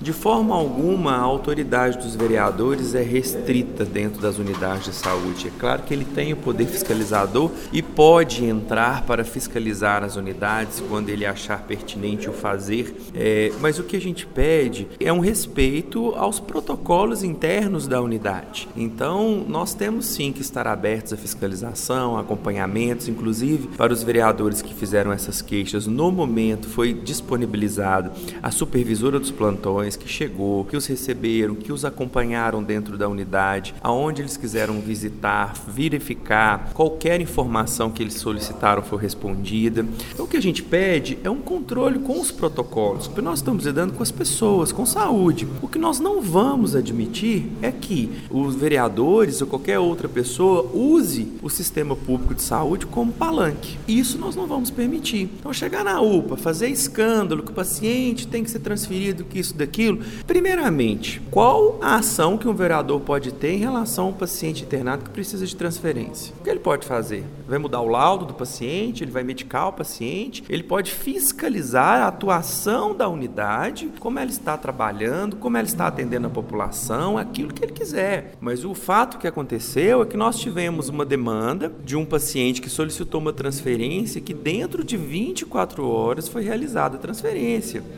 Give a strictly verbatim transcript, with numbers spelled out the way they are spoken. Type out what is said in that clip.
De forma alguma, a autoridade dos vereadores é restrita dentro das unidades de saúde. É claro que ele tem o poder fiscalizador e pode entrar para fiscalizar as unidades quando ele achar pertinente o fazer, é, mas o que a gente pede é um respeito aos protocolos internos da unidade. Então, nós temos sim que estar abertos à fiscalização, acompanhamentos, inclusive para os vereadores que fizeram essas queixas. No momento, foi disponibilizado a supervisora dos plantões que chegou, que os receberam, que os acompanharam dentro da unidade, aonde eles quiseram visitar, verificar, qualquer informação que eles solicitaram foi respondida. Então, o que a gente pede é um controle com os protocolos, porque nós estamos lidando com as pessoas, com saúde. O que nós não vamos admitir é que os vereadores ou qualquer outra pessoa use o sistema público de saúde como palanque. Isso nós não vamos permitir. Então, chegar na U P A, fazer escândalo, que o paciente tem que ser transferido, que isso, daquilo. Primeiramente, qual a ação que um vereador pode ter em relação a um paciente internado que precisa de transferência? O que ele pode fazer? Vai mudar o laudo do paciente? Ele vai medicar o paciente? Ele pode fiscalizar a atuação da unidade, como ela está trabalhando, como ela está atendendo a população, aquilo que ele quiser. Mas o fato que aconteceu é que nós tivemos uma demanda de um paciente que solicitou uma transferência que dentro de vinte e quatro horas foi realizada a transferência.